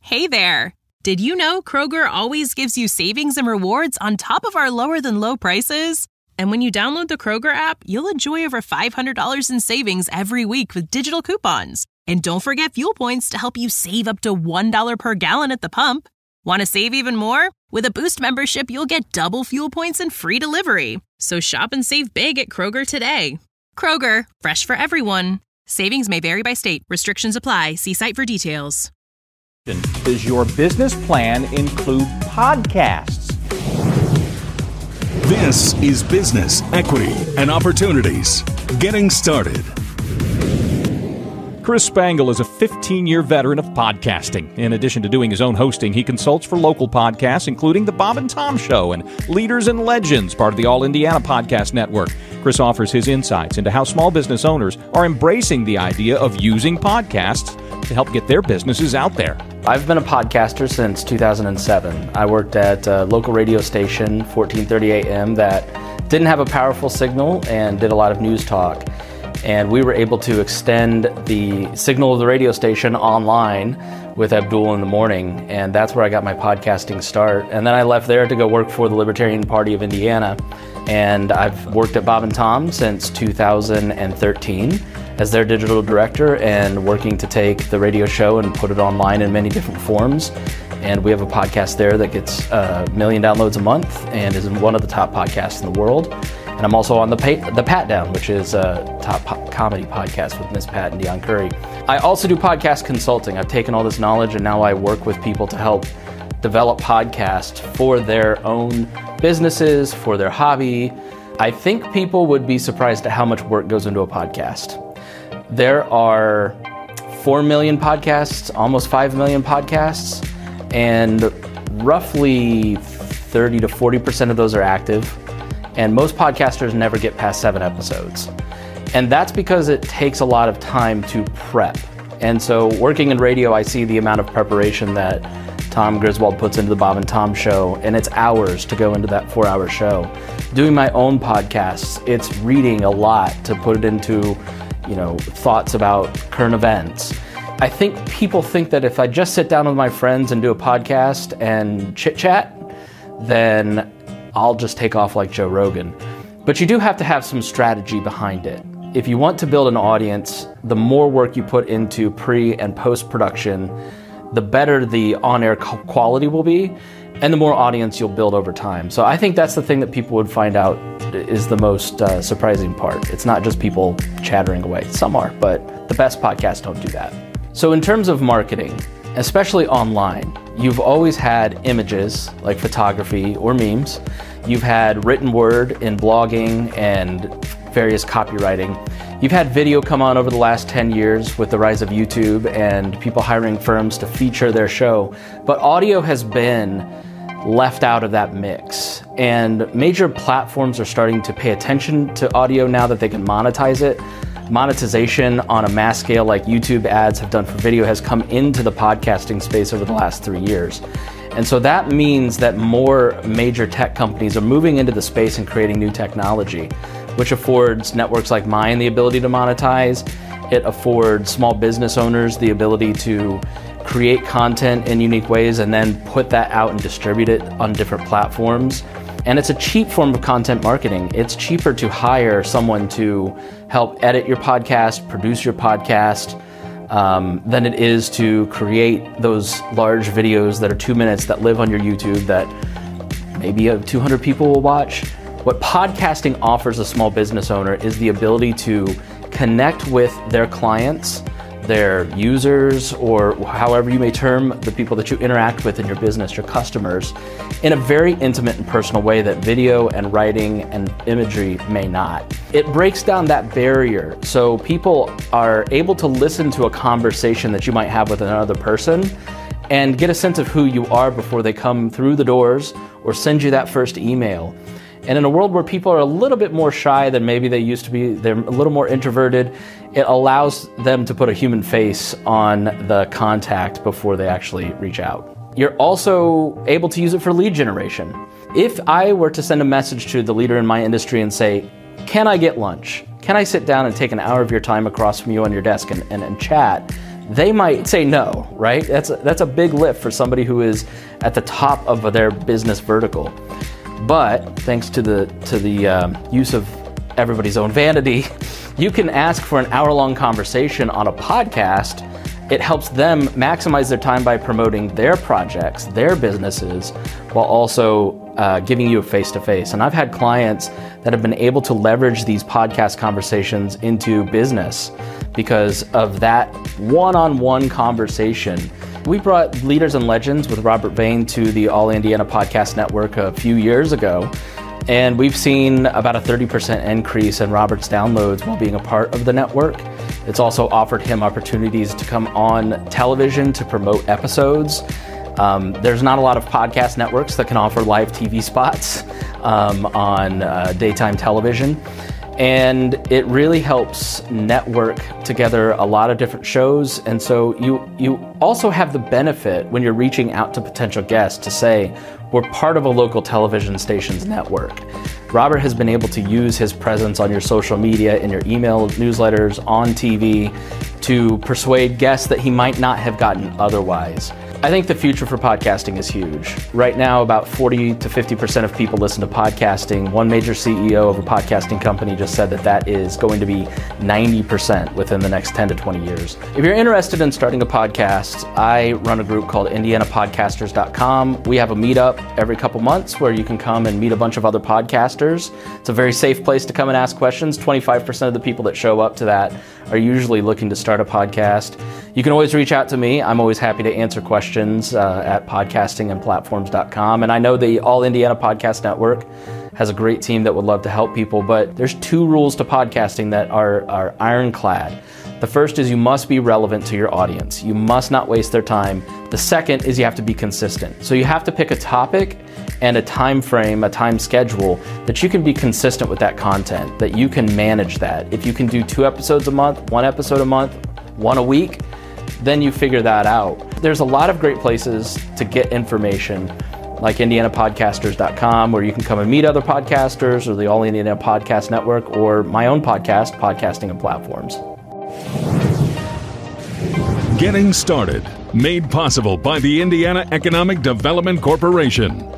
Hey there! Did you know Kroger always gives you savings and rewards on top of our lower-than-low prices? And when you download the Kroger app, you'll enjoy over $500 in savings every week with digital coupons. And don't forget fuel points to help you save up to $1 per gallon at the pump. Want to save even more? With a Boost membership, you'll get double fuel points and free delivery. So shop and save big at Kroger today. Kroger, fresh for everyone. Savings may vary by state. Restrictions apply. See site for details. Does your business plan include podcasts? This is Business, Equity, and Opportunities. Getting started. Chris Spangle is a 15-year veteran of podcasting. In addition to doing his own hosting, he consults for local podcasts, including The Bob and Tom Show and Leaders and Legends, part of the All Indiana Podcast Network. Chris offers his insights into how small business owners are embracing the idea of using podcasts to help get their businesses out there. I've been a podcaster since 2007. I worked at a local radio station, 1430 AM, that didn't have a powerful signal and did a lot of news talk. And we were able to extend the signal of the radio station online with Abdul in the morning, and that's where I got my podcasting start. And then I left there to go work for the Libertarian Party of Indiana, and I've worked at Bob and Tom since 2013 as their digital director and working to take the radio show and put it online in many different forms. And we have a podcast there that gets 1 million downloads a month and is one of the top podcasts in the world. And I'm also on the Pat Down, which is a top comedy podcast with Miss Pat and Dion Curry. I also do podcast consulting. I've taken all this knowledge and now I work with people to help develop podcasts for their own businesses, for their hobby. I think people would be surprised at how much work goes into a podcast. There are 4 million podcasts, almost 5 million podcasts, and roughly 30 to 40% of those are active. And most podcasters never get past 7 episodes. And that's because it takes a lot of time to prep. And so working in radio, I see the amount of preparation that Tom Griswold puts into the Bob and Tom Show, and it's hours to go into that 4-hour show. Doing my own podcasts, it's reading a lot to put it into, thoughts about current events. I think people think that if I just sit down with my friends and do a podcast and chit-chat, then I'll just take off like Joe Rogan. But you do have to have some strategy behind it. If you want to build an audience, the more work you put into pre- and post-production, the better the on-air quality will be, and the more audience you'll build over time. So I think that's the thing that people would find out is the most surprising part. It's not just people chattering away. Some are, but the best podcasts don't do that. So in terms of marketing, especially online, you've always had images like photography or memes. You've had written word in blogging and various copywriting. You've had video come on over the last 10 years with the rise of YouTube and people hiring firms to feature their show. But audio has been left out of that mix. And major platforms are starting to pay attention to audio now that they can monetize it. Monetization on a mass scale like YouTube ads have done for video has come into the podcasting space over the last 3 years. And so that means that more major tech companies are moving into the space and creating new technology, which affords networks like mine the ability to monetize. It affords small business owners the ability to create content in unique ways and then put that out and distribute it on different platforms. And it's a cheap form of content marketing. It's cheaper to hire someone to help edit your podcast, produce your podcast, than it is to create those large videos that are 2 minutes that live on your YouTube that maybe 200 people will watch. What podcasting offers a small business owner is the ability to connect with their clients, their users, or however you may term the people that you interact with in your business, your customers, in a very intimate and personal way that video and writing and imagery may not. It breaks down that barrier so people are able to listen to a conversation that you might have with another person and get a sense of who you are before they come through the doors or send you that first email. And in a world where people are a little bit more shy than maybe they used to be, they're a little more introverted, it allows them to put a human face on the contact before they actually reach out. You're also able to use it for lead generation. If I were to send a message to the leader in my industry and say, can I get lunch? Can I sit down and take an hour of your time across from you on your desk and chat? they might say no, right? That's a big lift for somebody who is at the top of their business vertical. But thanks to the use of everybody's own vanity, you can ask for an hour-long conversation on a podcast. It helps them maximize their time by promoting their projects, their businesses, while also giving you a face-to-face. And I've had clients that have been able to leverage these podcast conversations into business because of that one-on-one conversation. We brought Leaders and Legends with Robert Vane to the All Indiana Podcast Network a few years ago. And we've seen about a 30% increase in Robert's downloads while being a part of the network. It's also offered him opportunities to come on television to promote episodes. There's not a lot of podcast networks that can offer live TV spots on daytime television. And it really helps network together a lot of different shows. And so you also have the benefit when you're reaching out to potential guests to say, we're part of a local television station's network. Robert has been able to use his presence on your social media, in your email newsletters, on TV, to persuade guests that he might not have gotten otherwise. I think the future for podcasting is huge. Right now, about 40 to 50% of people listen to podcasting. One major CEO of a podcasting company just said that is going to be 90% within the next 10 to 20 years. If you're interested in starting a podcast, I run a group called IndianaPodcasters.com. We have a meetup every couple months where you can come and meet a bunch of other podcasters. It's a very safe place to come and ask questions. 25% of the people that show up to that are usually looking to start a podcast. You can always reach out to me. I'm always happy to answer questions at podcastingandplatforms.com. And I know the All Indiana Podcast Network has a great team that would love to help people, but there's 2 rules to podcasting that are ironclad. The first is you must be relevant to your audience. You must not waste their time. The second is you have to be consistent. So you have to pick a topic and a time frame, a time schedule that you can be consistent with that content, that you can manage that. If you can do 2 episodes a month, 1 episode a month, 1 a week, then you figure that out. There's a lot of great places to get information, like IndianaPodcasters.com, where you can come and meet other podcasters, or the All Indiana Podcast Network, or my own podcast, Podcasting and Platforms. Getting started, made possible by the Indiana Economic Development Corporation.